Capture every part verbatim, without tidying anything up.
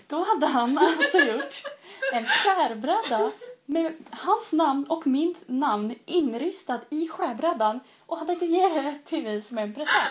Då hade han alltså gjort en skärbräda med hans namn och mitt namn inristat i skärbrädan och han tänkte ge det till mig som en present.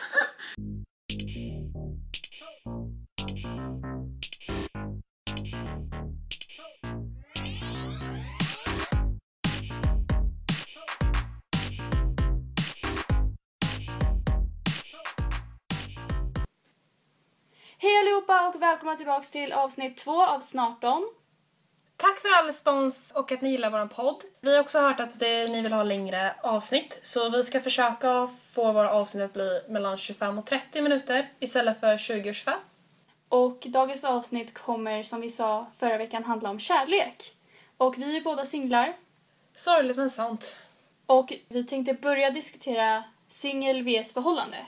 Hej allihopa och välkomna tillbaka till avsnitt två av Snarton. Tack för all respons och att ni gillar vår podd. Vi har också hört att det, ni vill ha längre avsnitt. Så vi ska försöka få våra avsnitt att bli mellan tjugofem och trettio minuter istället för tjugo till tjugofem. Och dagens avsnitt kommer, som vi sa förra veckan, handla om kärlek. Och vi är båda singlar. Sorgligt men sant. Och vi tänkte börja diskutera singel vs förhållande.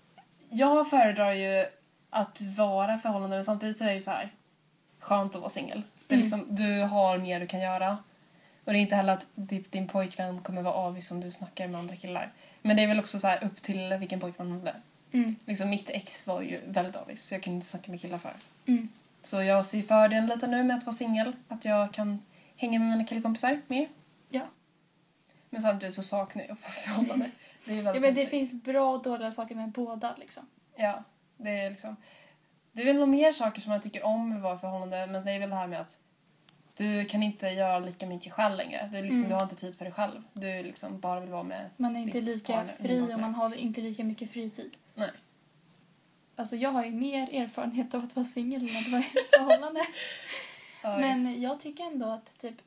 Jag föredrar ju att vara förhållande, men samtidigt så är det ju så här skönt att vara singel. Det är Mm. liksom, du har mer du kan göra. Och det är inte heller att din pojkvän kommer vara avis om du snackar med andra killar. Men det är väl också så här upp till vilken pojkvän man hade. Mm. Liksom mitt ex var ju väldigt avis, så jag kunde inte snacka med killar förut. Mm. Så jag ser fördelen lite nu med att vara singel. Att jag kan hänga med mina killkompisar mer. Ja. Men samtidigt så saknar jag förhållande. Det är Ja, väldigt men det konstigt. finns bra och dåliga saker med båda liksom. Ja, det är liksom... Det är väl nog mer saker som jag tycker om med att vara förhållande. Men det är väl det här med att du kan inte göra lika mycket själv längre. Du, liksom, Mm. du har inte tid för dig själv. Du liksom bara vill vara med Man är inte ditt lika partner, fri din och partner. man har inte lika mycket fritid. Nej. Alltså jag har ju mer erfarenhet av att vara singel än att vara i ett förhållande. Oj. Men jag tycker ändå att typ...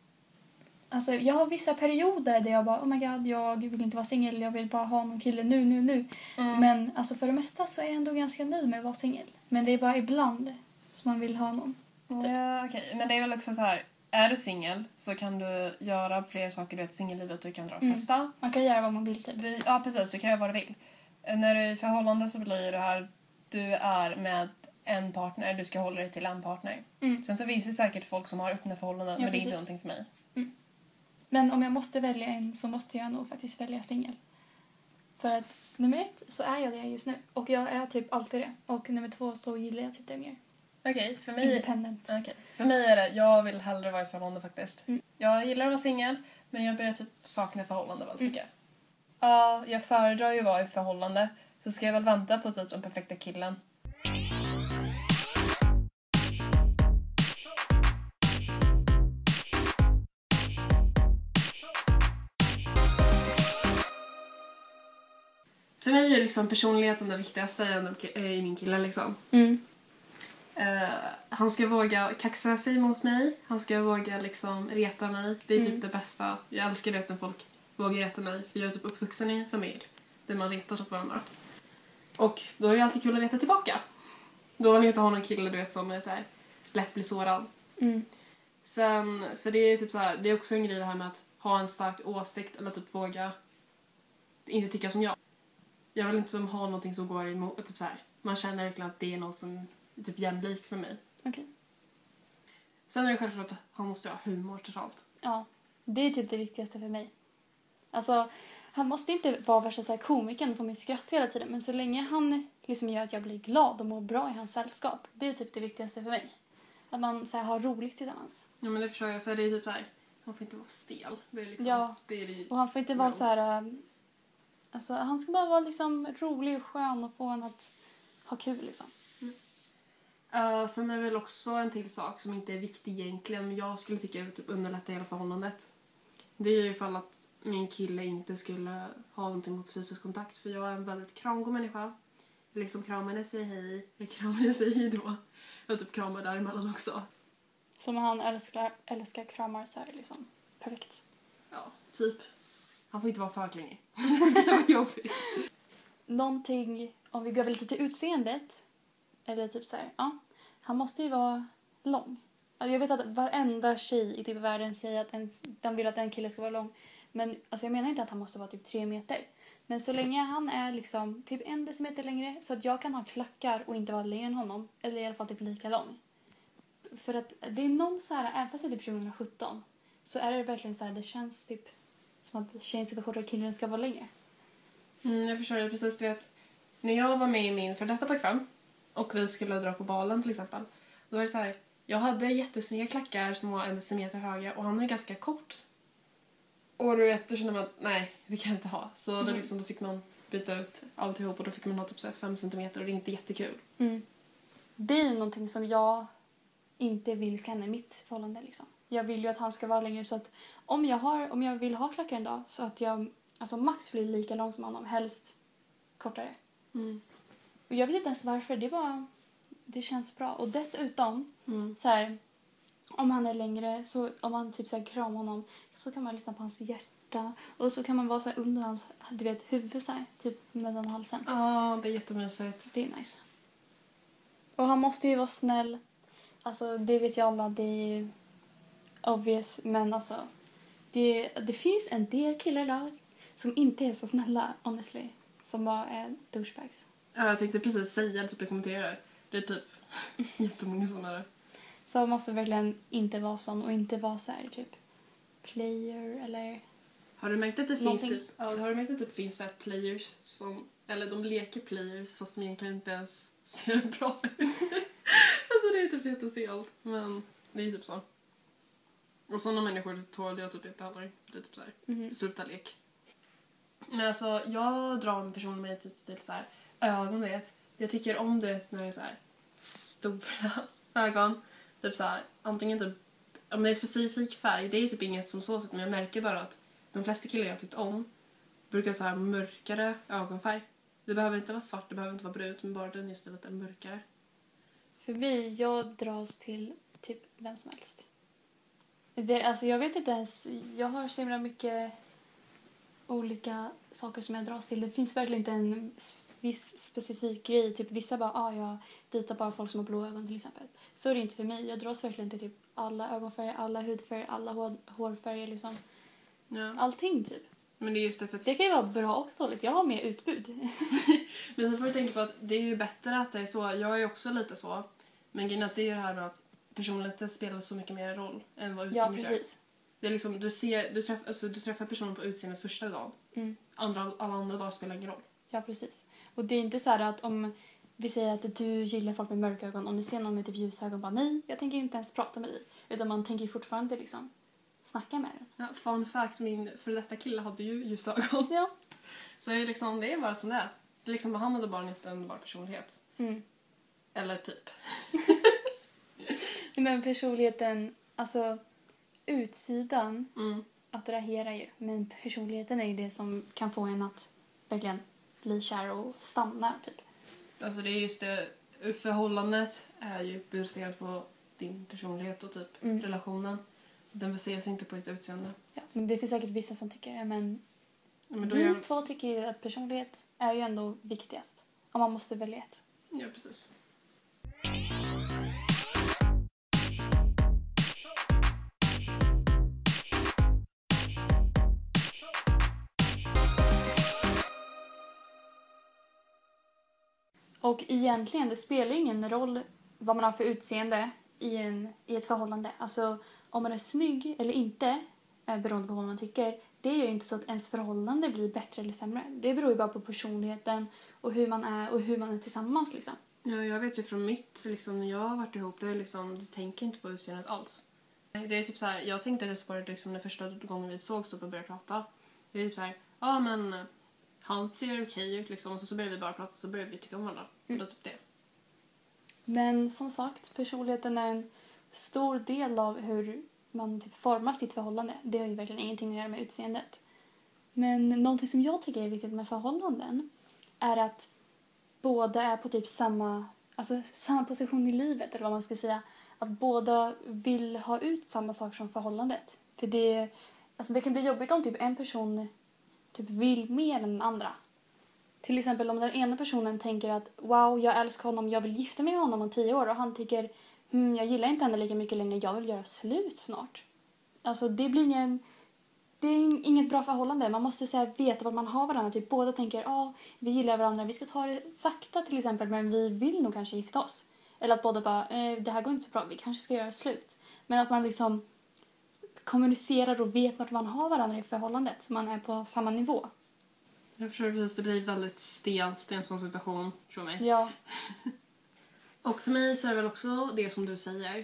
Alltså jag har vissa perioder där jag bara, oh my god, jag vill inte vara singel, jag vill bara ha någon kille nu, nu, nu. Mm. Men alltså för det mesta så är jag ändå ganska nöjd med att vara singel. Men det är bara ibland som man vill ha någon. Ja, okej. Men det är väl också så här... Är du singel så kan du göra fler saker i singellivet. Du kan dra och Mm. festa. Man kan göra vad man vill typ. Du, ja, precis. Du kan göra vad du vill. När du är i förhållande så blir det här... Du är med en partner. Du ska hålla dig till en partner. Mm. Sen så finns det säkert folk som har öppna förhållanden. Ja, men det är inte precis. någonting för mig. Men om jag måste välja en så måste jag nog faktiskt välja singel. För att nummer ett så är jag det just nu. Och jag är typ alltid det. Och nummer två så gillar jag typ det mer. Okej, för mig... Independent. Okej. För mig är det... Jag vill hellre vara i ett förhållande faktiskt. Mm. Jag gillar att vara singel. Men jag börjar typ sakna förhållande väldigt Mm. mycket. Ja, jag föredrar ju att vara i ett förhållande. Så ska jag väl vänta på typ den perfekta killen. För mig är liksom personligheten det viktigaste i min kille liksom. Mm. Uh, han ska våga kaxa sig mot mig. Han ska våga liksom reta mig. Det är typ Mm. det bästa. Jag älskar det när folk vågar reta mig. För jag är typ uppvuxen i en familj där man retar åt varandra. Och då är det alltid kul att reta tillbaka. Då vill jag inte ha någon kille du vet som är så här lätt blir sårad. Mm. Sen, för det är typ så här, det är också en grej det här med att ha en stark åsikt eller typ våga inte tycka som jag. Jag vill inte som ha någonting som går emot typ så här. Man känner verkligen att det är någon som är typ jämlik för mig. Okej. Sen är det självklart att han måste ha humor totalt. Ja. Det är typ det viktigaste för mig. Alltså, han måste inte vara värsta så här komikern och få mig skratt hela tiden. Men så länge han liksom gör att jag blir glad och mår bra i hans sällskap. Det är typ det viktigaste för mig. Att man så här, har roligt tillsammans. Ja men det förstår jag, för det är typ så här. Han får inte vara stel. Det är liksom, Ja. det är det. Och han får inte vara Ja. så här... äh, Alltså, han ska bara vara liksom rolig och skön och få en att ha kul liksom. Uh, sen är det väl också en till sak som inte är viktig egentligen. Men jag skulle tycka att typ underlätta hela förhållandet. Det är ju ifall att min kille inte skulle ha någonting mot fysisk kontakt. För jag är en väldigt kramgod människa. Jag liksom kramar henne, säger hej. Jag kramar henne, säger hej då. Jag typ kramar däremellan också. Som han älskar, älskar kramar så är det liksom perfekt. Ja, typ. Han får inte vara för klängig. Det var jobbigt. Någonting, om vi går lite till utseendet. Eller typ så här, ja. Han måste ju vara lång. Alltså jag vet att varenda tjej i typ världen säger att en, de vill att en kille ska vara lång. Men alltså jag menar inte att han måste vara typ tre meter. Men så länge han är liksom typ en decimeter längre så att jag kan ha klackar och inte vara längre än honom. Eller i alla fall typ lika lång. För att det är någon så här, även fast det är typ tjugosjutton så är det verkligen så här, det känns typ som att tjejen ska vara kortare och killen ska vara längre. Mm, jag förstår det precis. Du vet, när jag var med i min för detta pojkvän och vi skulle dra på balen till exempel. Då var det så här, Jag hade jättesnygga klackar som var en decimeter höga och han är ganska kort. Och du vet, då kände man att nej, det kan jag inte ha. Så mm. då, liksom, då fick man byta ut alltihop och då fick man ha typ så här fem centimeter och det är inte jättekul. Mm. Det är någonting som jag inte vill ska hända i mitt förhållande liksom. Jag vill ju att han ska vara längre så att om jag, har, om jag vill ha klackar en dag så att jag alltså max blir lika lång som honom, helst kortare. Mm. Och jag vet inte ens varför, det bara det känns bra. Och dessutom mm. så här, om han är längre så om man typ så här kramar honom så kan man lyssna på hans hjärta och så kan man vara så här under hans du vet huvud så här, typ mellan halsen. Ja, oh, det är jättemysigt. Det är nice. Och han måste ju vara snäll. Alltså det vet jag alla, det är ju obvious, men alltså det, det finns en del killar där som inte är så snälla, honestly, som bara är douchebags. Ja, jag tänkte precis säga, typ kommentera det. Det är typ jättemånga som är det. Så man måste verkligen inte vara sån och inte vara så här typ player eller har du märkt att det någonting? finns typ, ja, har du märkt att det typ finns så här players som eller de leker players fast de egentligen inte ens ser bra ut. Alltså det är typ jättestelt, men det är ju typ så. Och sådana människor tål jag typ inte heller. Det är typ såhär, mm-hmm. sluta lek. Men alltså, jag drar en person med typ till så här ögon, vet. Jag tycker om det när det är så här stora ögon. Typ så här, antingen typ, om det är specifik färg, det är typ inget som så, men jag märker bara att de flesta killar jag tyckt om brukar så här mörkare ögonfärg. Det behöver inte vara svart, det behöver inte vara brunt, men bara den just lite mörkare. För mig, jag dras till typ vem som helst. Det, alltså jag vet inte ens, jag har så himla mycket olika saker som jag dras till. Det finns verkligen inte en viss specifik grej. Typ vissa bara, ah, jag dejtar bara folk som har blå ögon till exempel. Så är det inte för mig. Jag dras verkligen till typ alla ögonfärger, alla hudfärger, alla hår, hårfärger liksom. Ja. Allting typ. Men det är just det för att... Det kan ju vara bra och dåligt. Jag har mer utbud. Men så får du tänka på att det är ju bättre att det är så. Jag är också lite så. Men grejen är att det är ju det här med att personligheten spelar så mycket mer roll än vad utseendet gör. Ja, precis. Det är liksom, du, ser, du, träff, alltså, du träffar personen på utseendet första dagen. Mm. Andra, alla andra dagar spelar ingen roll. Ja, precis. Och det är inte så här att om vi säger att du gillar folk med mörka ögon, om du ser någon med typ ljusögon, bara nej, jag tänker inte ens prata med dig. Utan man tänker fortfarande liksom snacka med den. Ja, fun fact, min för detta kille hade ju ljusögon. Ja. Så det är liksom, det är bara som det är. Det är liksom, han hade bara inte en underbar personlighet. Mm. Eller typ. Men personligheten, alltså utsidan mm. attraherar ju. Men personligheten är ju det som kan få en att verkligen bli kär och stanna typ. Alltså det är just det, förhållandet är ju baserat på din personlighet och typ mm. relationen. Den baseras inte på ett utseende. Ja, men det finns säkert vissa som tycker det, men, ja, men vi jag... två tycker ju att personlighet är ju ändå viktigast. Om man måste välja ett. Ja, precis. Och egentligen, det spelar ingen roll vad man har för utseende i, en, i ett förhållande. Alltså, om man är snygg eller inte, beroende på vad man tycker, det är ju inte så att ens förhållande blir bättre eller sämre. Det beror ju bara på personligheten och hur man är och hur man är tillsammans liksom. Ja, jag vet ju från mitt, liksom, när jag har varit ihop, det är liksom, du tänker inte på utseendet alls. Det är typ så här, jag tänkte det på det liksom, den första gången vi sågs och började prata. Det är typ så här, ja men han ser okej ut liksom, och så, så började vi bara prata och så började vi tycka om varandra. Mm. Det är typ det. Men som sagt, personligheten är en stor del av hur man typ formar sitt förhållande. Det har ju verkligen ingenting att göra med utseendet. Men någonting som jag tycker är viktigt med förhållanden är att båda är på typ samma, alltså samma position i livet, eller vad man ska säga. Att båda vill ha ut samma sak från förhållandet. För det, alltså det kan bli jobbigt om typ en person typ vill mer än den andra. Till exempel om den ena personen tänker att wow, jag älskar honom, jag vill gifta mig med honom om tio år. Och han tycker, hm, jag gillar inte henne lika mycket längre, jag vill göra slut snart. Alltså det blir ingen, det är inget bra förhållande. Man måste så här, veta vad man har varandra. Typ båda tänker, ja, ah, vi gillar varandra, vi ska ta det sakta till exempel, men vi vill nog kanske gifta oss. Eller att båda bara, eh, det här går inte så bra, vi kanske ska göra slut. Men att man liksom kommunicerar och vet vart man har varandra i förhållandet, så man är på samma nivå. Jag förstår precis, det blir väldigt stelt i en sån situation, tror mig. Ja. Och för mig så är det väl också det som du säger.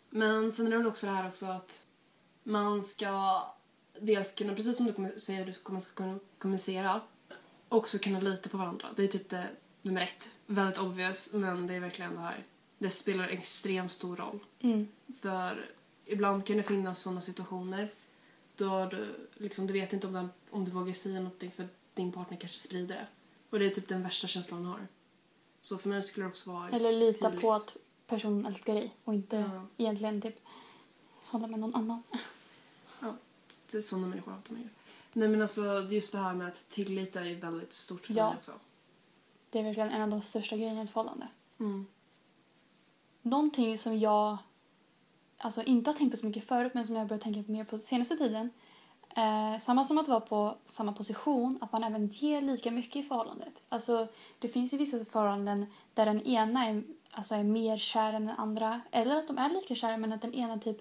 Men sen är det väl också det här också att man ska dels kunna, precis som du kommer säga, du kommer ska kunna kommunicera, också kunna lita på varandra. Det är typ det nummer ett. Väldigt obvious, men det är verkligen det här. Det spelar extremt stor roll. Mm. För ibland kan det finnas sådana situationer då du, liksom, du vet inte om, den, om du vågar säga någonting för din partner kanske sprider det. Och det är typ den värsta känslan man har. Så för mig skulle det också vara Eller lita tydligt. på att personen älskar dig och inte Ja. egentligen typ hålla med någon annan. Ja, det är sådana människor hatar mig. Nej men alltså just det här med att tillit är ju väldigt stort för Ja. mig också. Det är verkligen en av de största grejerna i ett förhållande. Mm. Någonting som jag alltså inte har tänkt på så mycket förut men som jag har börjat tänka på mer på senaste tiden. Eh, samma som att vara på samma position, att man även ger lika mycket i förhållandet. Alltså det finns ju vissa förhållanden där den ena är, alltså, är mer kär än den andra. Eller att de är lika kära men att den ena typ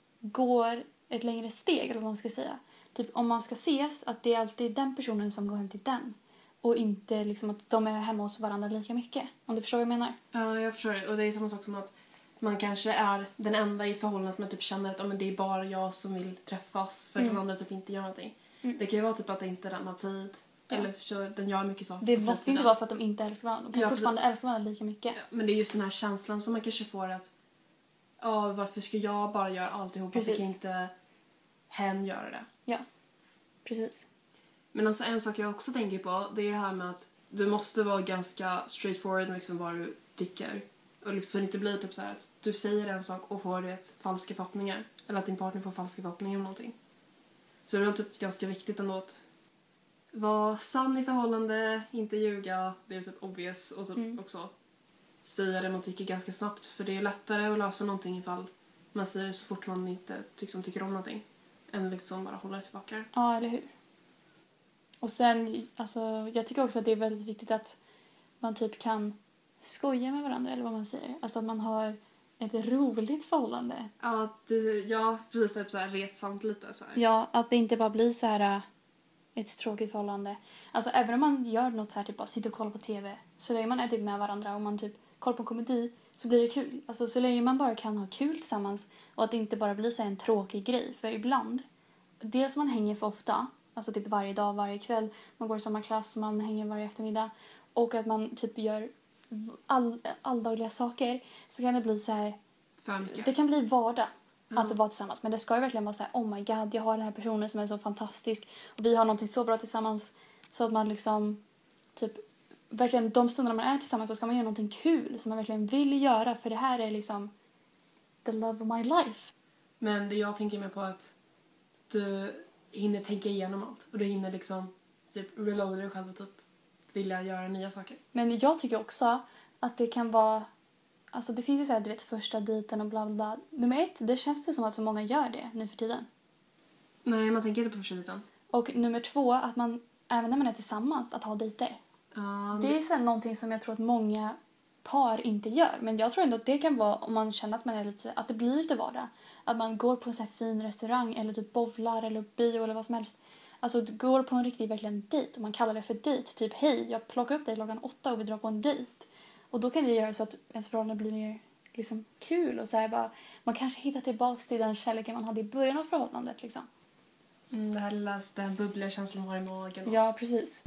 går ett längre steg, eller vad man ska säga. Typ om man ska ses, att det är alltid den personen som går hem till den. Och inte liksom att de är hemma hos varandra lika mycket. Om du förstår vad jag menar? Ja, jag förstår det. Och det är samma sak som att man kanske är den enda i förhållandet man typ känner att ja, men det är bara jag som vill träffas för att Mm. de andra typ inte gör någonting. Mm. Det kan ju vara typ att det inte den har tid. Ja. Eller så den gör mycket saker. Det på måste fritiden. inte vara för att de inte älskar varandra. De kan Ja, fortfarande precis. älska varandra lika mycket. Ja, men det är just den här känslan som man kanske får att ja, varför ska jag bara göra alltihop? Varför kan Precis. inte hen göra det? Ja, precis. Men alltså en sak jag också tänker på, det är det här med att du måste vara ganska straightforward med liksom vad du tycker. Och liksom så det inte blir typ så här att du säger en sak och får det falska förhoppningar. Eller att din partner får falska förhoppningar om någonting. Så det är väl typ ganska viktigt ändå att vara sann i förhållande, inte ljuga. Det är typ obvious. Och typ Mm. också säga det man tycker ganska snabbt. För det är lättare att lösa någonting ifall man säger det så fort man inte liksom tycker om någonting. Än liksom bara hålla det tillbaka. Ja, eller hur? Och sen, alltså, jag tycker också att det är väldigt viktigt att man typ kan skoja med varandra, eller vad man säger. Alltså att man har ett roligt förhållande. Ja, du, ja precis. Typ så här retsamt lite så här. Ja, att det inte bara blir så här äh, ett tråkigt förhållande. Alltså även om man gör något så här, typ bara sitter och kollar på tv. Så länge man är typ med varandra och man typ kollar på komedi så blir det kul. Alltså så länge man bara kan ha kul tillsammans och att det inte bara blir så här en tråkig grej. För ibland, dels man hänger för ofta. Alltså typ varje dag, varje kväll. Man går i samma klass, man hänger varje eftermiddag. Och att man typ gör all, alldagliga saker. Så kan det bli så här. För mycket. Det kan bli vardag Ja. att vara tillsammans. Men det ska ju verkligen vara så här: oh my god, jag har den här personen som är så fantastisk. Och vi har någonting så bra tillsammans. Så att man liksom typ verkligen de stunderna man är tillsammans så ska man göra någonting kul som man verkligen vill göra. För det här är liksom the love of my life. Men det jag tänker mer på att du hinner tänka igenom allt. Och du hinner liksom typ reloada dig själv och typ vilja göra nya saker. Men jag tycker också att det kan vara... Alltså det finns ju så här, du vet, första dejten och bla bla bla. Nummer ett, det känns inte som att så många gör det nu för tiden. Nej, man tänker inte på första dejten. Och nummer två, att man, även när man är tillsammans, att ha dejter. Ja, Det är så här någonting som jag tror att många par inte gör. Men jag tror ändå att det kan vara, om man känner att man är lite, att det blir lite vardag. Att man går på en så här fin restaurang eller typ bowlar eller bio eller vad som helst. Alltså du går på en riktig verkligen dejt och man kallar det för dejt. Typ hej, jag plockar upp dig klockan åtta och vi drar på en dejt. Och då kan det göra så att ens förhållande blir mer liksom kul och så här bara, man kanske hittar tillbaka till den kärleken man hade i början av förhållandet liksom. mm, det här lilla, den bubbliga känslan man har i magen. Ja, precis.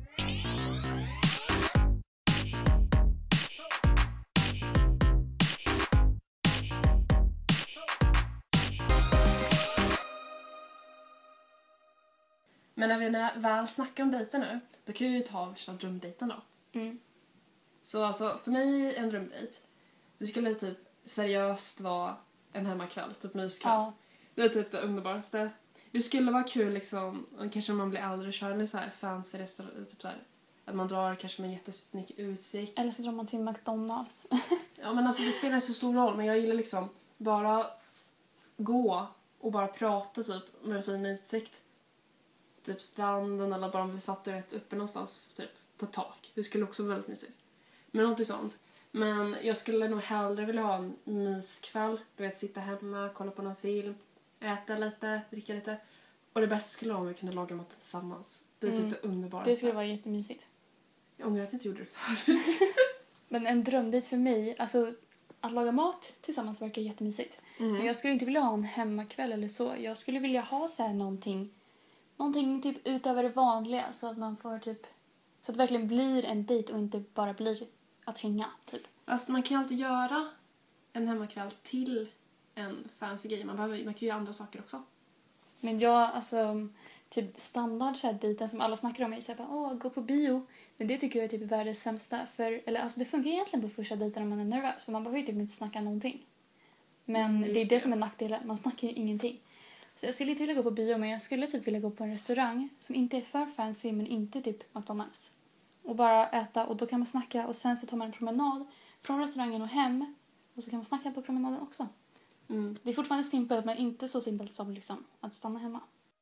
Men när vi när väl snackar om dejter nu, då kan vi ju ta värsta drömdejten då. Mm. Så alltså, för mig en drömdejt, det skulle typ seriöst vara en hemmakväll, typ myskväll. Ja. Det är typ det underbaraste. Det skulle vara kul liksom, kanske om man blir äldre och kör en så här fancy restaurang, typ så här, att man drar kanske med jättesnygg utsikt. Eller så drar man till McDonalds. Ja men alltså det spelar inte så stor roll, men jag gillar liksom bara gå och bara prata typ med en fin utsikt. Typ stranden eller bara om vi satt rätt uppe någonstans typ på ett tak. Det skulle också vara väldigt mysigt. Men något sånt. Men jag skulle nog hellre vilja ha en myskväll. Du vet, sitta hemma, kolla på någon film, äta lite, dricka lite. Och det bästa skulle vara om vi kunde laga mat tillsammans. Det är typ Mm. det underbara. Det skulle vara jättemysigt. Jag ångrar att jag inte gjorde det förut. Men en drömdejt för mig, alltså att laga mat tillsammans verkar jättemysigt. Mm. Men jag skulle inte vilja ha en hemmakväll eller så. Jag skulle vilja ha så här någonting, någonting typ utöver det vanliga så att man får typ, så att det verkligen blir en dejt och inte bara blir att hänga typ. Alltså man kan alltid göra en hemmakväll till en fancy grej. Man, behöver, man kan ju göra andra saker också. Men jag, alltså, typ standard så här dejten som alla snackar om är så här, åh, gå på bio. Men det tycker jag är typ världens sämsta. För, eller alltså det funkar egentligen på första dejten när man är nervös. För man behöver ju typ inte snacka någonting. Men Mm, det är just det det. som är nackdelen. Man snackar ju ingenting. Så jag skulle inte vilja gå på bio, men jag skulle typ vilja gå på en restaurang som inte är för fancy men inte typ McDonalds. Och bara äta och då kan man snacka och sen så tar man en promenad från restaurangen och hem. Och så kan man snacka på promenaden också. Mm. Det är fortfarande simpelt men inte så simpelt som liksom att stanna hemma.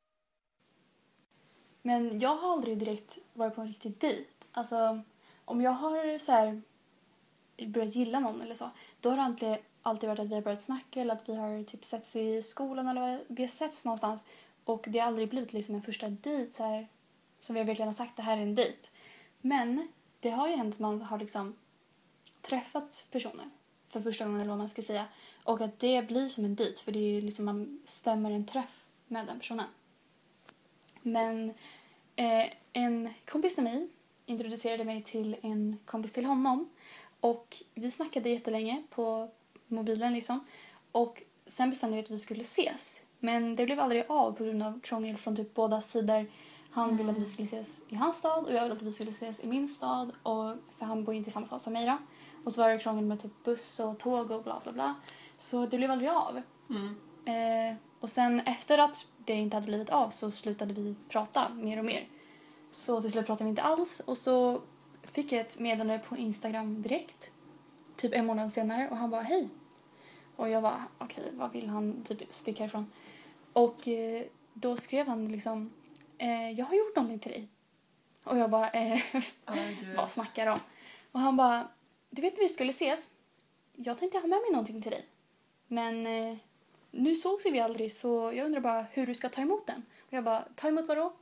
Men jag har aldrig direkt varit på en riktig dejt. Alltså, om jag har så här börjat gilla någon eller så, då har det alltid, alltid varit att vi har börjat snacka eller att vi har typ setts i skolan eller vi har setts någonstans. Och det har aldrig blivit liksom en första dejt så här, som vi verkligen har sagt, det här är en dejt. Men det har ju hänt att man har liksom träffat personer för första gången eller vad man ska säga. Och att det blir som en dejt för det är liksom man stämmer en träff med den personen. Men eh, en kompis till mig introducerade mig till en kompis till honom. Och vi snackade jättelänge på mobilen liksom. Och sen bestämde vi att vi skulle ses. Men det blev aldrig av på grund av krångel från typ båda sidor. Han Mm. ville att vi skulle ses i hans stad och jag ville att vi skulle ses i min stad. Och, för han bor inte i samma stad som mig då. Och så var det krångel med typ buss och tåg och bla bla bla. Så det blev aldrig av. Mm. Eh, och sen efter att det inte hade blivit av så slutade vi prata mer och mer. Så till slut pratade vi inte alls. Och så fick jag ett meddelande på Instagram direkt. Typ en månad senare. Och han bara hej. Och jag bara okej, okay, vad vill han typ sticka härifrån? Och eh, då skrev han liksom eh, jag har gjort någonting till dig. Och jag bara eh, Oh, vad snackar de? Och han bara du vet att vi skulle ses. Jag tänkte ha med mig någonting till dig. Men eh, nu sågs vi aldrig så jag undrar bara hur du ska ta emot den. Och jag bara, ta emot vad då?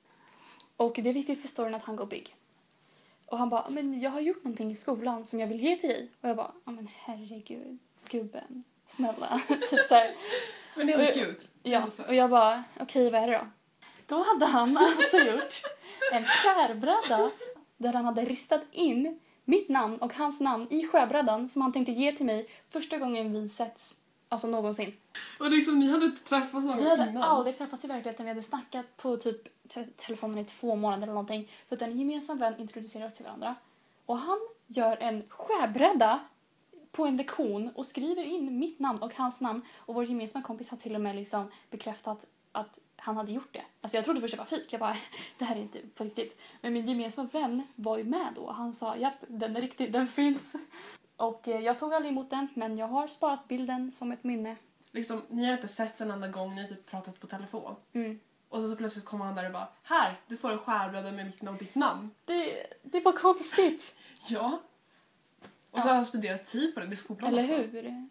Och det är viktigt för storyn att han går big. Och han bara, men jag har gjort någonting i skolan som jag vill ge till dig. Och jag bara, ja men herregud, gubben, snälla. typ så här. Men det är ändå cute. Ja, och jag bara, okej vad är det då? Då hade han alltså gjort en skärbräda där han hade ristat in mitt namn och hans namn i skärbrädan som han tänkte ge till mig första gången vi setts, alltså någonsin. Och liksom, ni hade inte träffats någon Vi hade innan. aldrig träffats i verkligheten. Vi hade snackat på typ te- telefonen i två månader eller någonting. För att en gemensam vän introducerar oss till varandra. Och han gör en skärbräda på en lektion och skriver in mitt namn och hans namn. Och vår gemensamma kompis har till och med liksom bekräftat att han hade gjort det. Alltså jag trodde först det var fik. Jag bara, det här är inte på riktigt. Men min gemensamma vän var ju med då. Han sa, japp, den är riktig, den finns. Och eh, jag tog aldrig emot den, men jag har sparat bilden som ett minne. Liksom, ni har inte sett en enda gång, ni har typ pratat på telefon. Mm. Och så, så plötsligt kommer han där och bara, här, du får en skärbräda med mitt namn och ditt namn. Det, det var konstigt. Ja. Och så Ja. har han spenderat tid på den i skolan Eller också. hur?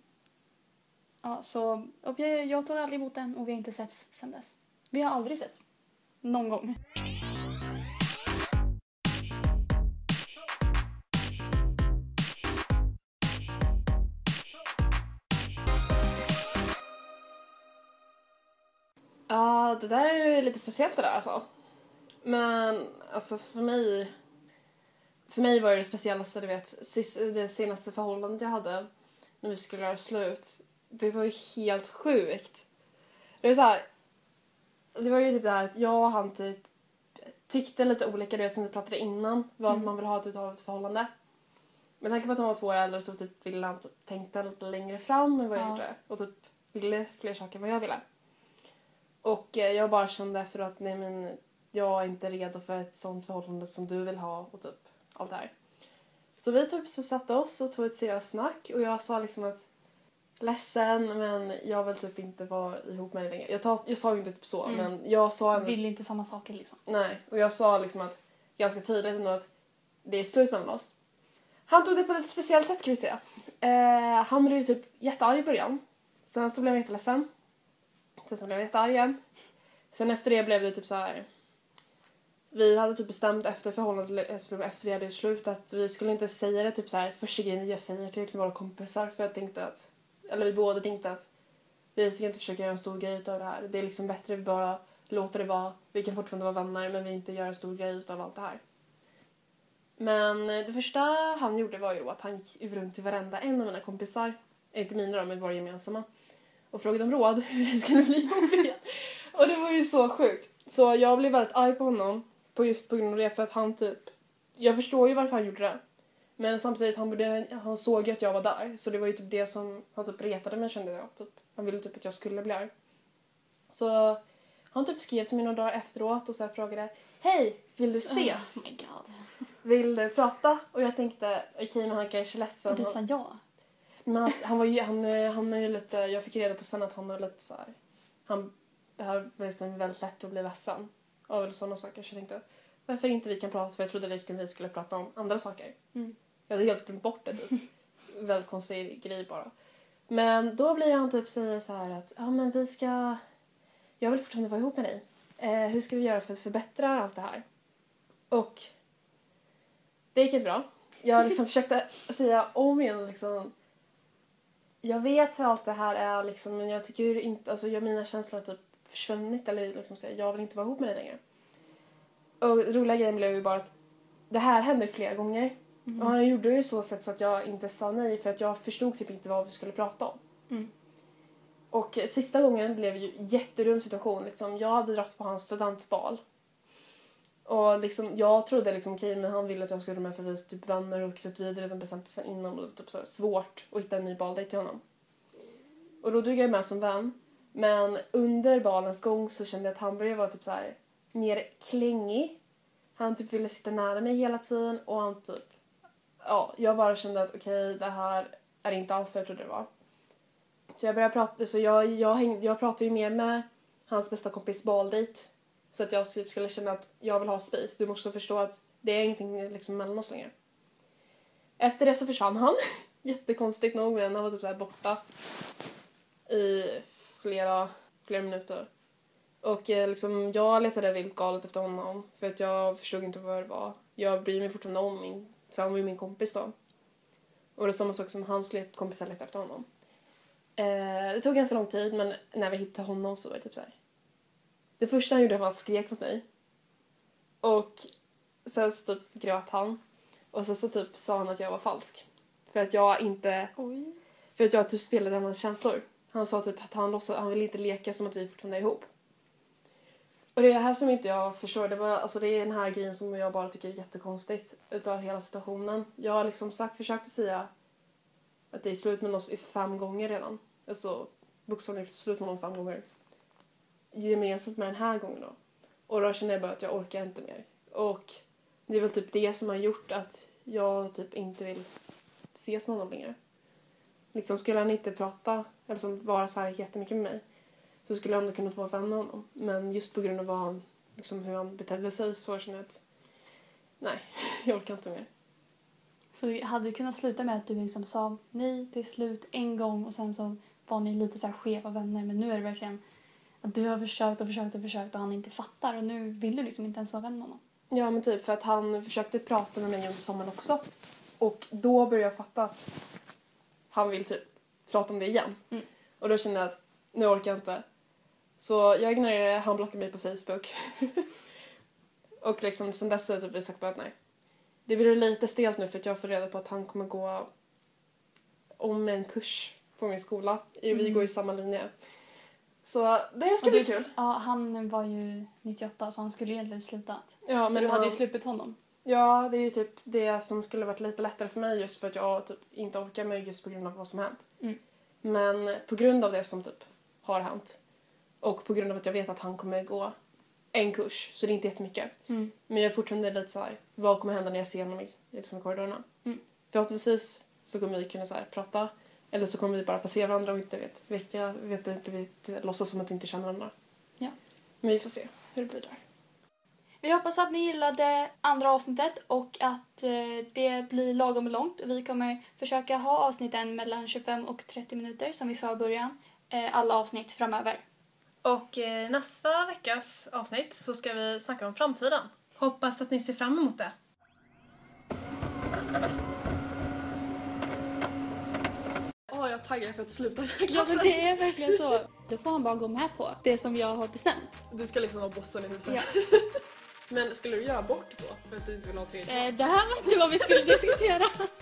Ja, så och jag, jag tog aldrig emot den och vi har inte setts sedan dess. Vi har aldrig setts. Någon gång. Ja, det där är ju lite speciellt det där alltså. Men alltså för mig... För mig var det det speciellaste, du vet, sist, det senaste förhållandet jag hade när vi skulle göra slut. Det var ju helt sjukt. Det var så här, det var ju typ det här att jag och han typ tyckte lite olika, du vet, som vi pratade innan, vad Mm. man vill ha ut av ett förhållande. Med tanke på att han var två år äldre så typ ville han typ tänkte lite längre fram än vad jag Ja. gjorde. Och typ ville fler saker än vad jag ville. Och eh, jag bara kände efter att nej men jag är inte redo för ett sånt förhållande som du vill ha och typ allt det här. Så vi typ så satte oss och tog ett seriöst snack och jag sa liksom att ledsen men jag vill typ inte vara ihop med dig längre. Jag, tar, jag sa ju inte typ så Mm. men jag sa Jag ändå, vill inte samma saker liksom. nej, och jag sa liksom att ganska tydligt ändå att det är slut mellan oss. Han tog det på ett speciellt sätt kan vi säga. Eh, han blev ju typ jättearg i början. Sen så blev han jätteledsen. Sen så blev han jättearg igen. Sen efter det blev det typ så här. Vi hade typ bestämt efter förhållandet, efter vi hade slut, att vi skulle inte säga det typ så här första grejen jag säger till våra kompisar. För jag tänkte att, eller vi båda tänkte att Vi ska inte försöka göra en stor grej av det här. Det är liksom bättre att vi bara låter det vara. Vi kan fortfarande vara vänner men vi inte gör en stor grej av allt det här. Men det första han gjorde var ju då att han gick runt till varenda en av mina kompisar. Inte mina då, men våra gemensamma. Och frågade om råd hur vi skulle bli ihop igen. Och det var ju så sjukt. Så jag blev väldigt arg på honom. På just på grund av det. För att han typ... Jag förstår ju varför han gjorde det. Men samtidigt, han, borde, han såg ju att jag var där. Så det var ju typ det som han typ retade mig, kände jag. Typ. Han ville typ att jag skulle bli arg. Så han typ skrev till mig några dagar efteråt och så här frågade: hej, vill du ses? Oh my god. Vill du prata? Och jag tänkte, okej, okay, men han kanske är ledsen. Och du sa ja? Men han, han var ju, han, han är ju lite, jag fick reda på sen att han var lite så här, han, det här var liksom väldigt lätt att bli ledsen. Och väl sådana saker. Så jag tänkte, varför inte vi kan prata? För jag trodde att vi skulle prata om andra saker. Mm. Jag hade helt glömt bort det typ. Väldigt konstig grej bara. Men då blir han typ säger så här att, ja men vi ska, jag vill fortfarande vara ihop med dig. Eh, hur ska vi göra för att förbättra allt det här? Och det gick inte bra. Jag liksom försökte säga om igen liksom, jag vet hur allt det här är liksom, men jag tycker inte, alltså jag, mina känslor har typ försvunnit eller liksom säga, jag vill inte vara ihop med dig längre. Och roliga grejen blev ju bara att det här hände flera gånger. Mm. Och han gjorde ju så sätt så att jag inte sa nej för att jag förstod typ inte vad vi skulle prata om. Mm. Och sista gången blev ju en jätterum situation liksom. Jag hade dratt på hans studentbal. Och liksom, jag trodde liksom okej, okay, men han ville att jag skulle vara med för vi typ vänner och så att vi hade redan bestämt sen innan och det var typ så svårt att hitta en ny baldejt till honom. Och då drog jag med som vän. Men under balens gång så kände jag att han började vara typ så här mer klängig. Han typ ville sitta nära mig hela tiden och han typ, ja, jag bara kände att okej, okay, det här är inte alls vad jag trodde det var. Så jag började prata, så jag, jag, hängde, jag pratade ju mer med hans bästa kompis baldejt. Så att jag skulle känna att jag vill ha space. Du måste förstå att det är ingenting liksom mellan oss längre. Efter det så försvann han. Jättekonstigt nog, men han var typ så här borta i flera, flera minuter. Och eh, liksom, jag letade vilt galet efter honom. För att jag förstod inte vad det var. Jag bryr mig fortfarande om min, för han var ju min kompis då. Och det är samma sak som hans kompisar letade efter honom. Eh, det tog ganska lång tid, men när vi hittade honom så var det typ så här. Det första han gjorde var att han skrek mot mig. Och sen så typ grät han. Och så, så typ sa han att jag var falsk. För att jag inte... Oj. För att jag typ spelade hans känslor. Han sa typ att han låtsade, han ville inte leka som att vi fortfarande är ihop. Och det är det här som inte jag förstår. Det, var, alltså det är den här grejen som jag bara tycker är jättekonstigt utav hela situationen. Jag har liksom sagt, försökt att säga att det är slut med oss i fem gånger redan. Alltså bokstavligen slut med honom fem gånger. Gemensamt med den här gången då. Och då känner jag bara att jag orkar inte mer. Och det är väl typ det som har gjort att jag typ inte vill ses med honom längre. Liksom skulle han inte prata eller som vara så här jättemycket med mig så skulle jag ändå kunna vara vän med honom. Men just på grund av vad han, liksom hur han betedde sig så känner jag att nej, jag orkar inte mer. Så det hade kunnat sluta med att du liksom sa nej, det är slut en gång och sen så var ni lite så här skeva vänner, men nu är det verkligen att du har försökt och försökt och försökt och han inte fattar och nu vill du liksom inte ens vara vän med honom. Ja, men typ för att han försökte prata med mig under sommaren också. Och då började jag fatta att han vill typ prata om det igen. Mm. Och då kände jag att nu orkar jag inte. Så jag ignorerade, han blockade mig på Facebook. Och liksom sen dess har jag typ sagt bara att nej. Det blir lite stelt nu för att jag får reda på att han kommer gå om en kurs på min skola. Mm. Vi går i samma linje. Så det ska bli kul. Ja, han var ju nittioåtta så han skulle egentligen slutat. Ja, så men du hade han... ju sluppit honom. Ja, det är ju typ det som skulle varit lite lättare för mig just för att jag typ inte orkar med just på grund av vad som hänt. Mm. Men på grund av det som typ har hänt och på grund av att jag vet att han kommer gå en kurs så det är inte jättemycket. Mm. Men jag är fortfarande lite så här, vad kommer hända när jag ser honom i, liksom i korridorerna? Mm. Förhoppningsvis så kommer vi kunna så här, prata eller så kommer vi bara passera varandra och inte vet vilka, vet inte, vi låtsas som att vi inte känner varandra. Ja. Men vi får se hur det blir där. Vi hoppas att ni gillade andra avsnittet och att eh, det blir lagom långt. Vi kommer försöka ha avsnitten mellan tjugofem och trettio minuter som vi sa i början. Eh, alla avsnitt framöver. Och eh, nästa veckas avsnitt så ska vi snacka om framtiden. Hoppas att ni ser fram emot det. Åh, jag taggad för att sluta den här Ja, klassen. men det är verkligen så. Då får han bara gå med på det som jag har bestämt. Du ska liksom vara bossen i huset. Ja. Men skulle du göra abort då? För att du inte vill ha tredje? Eh, det här var inte vad vi skulle diskutera.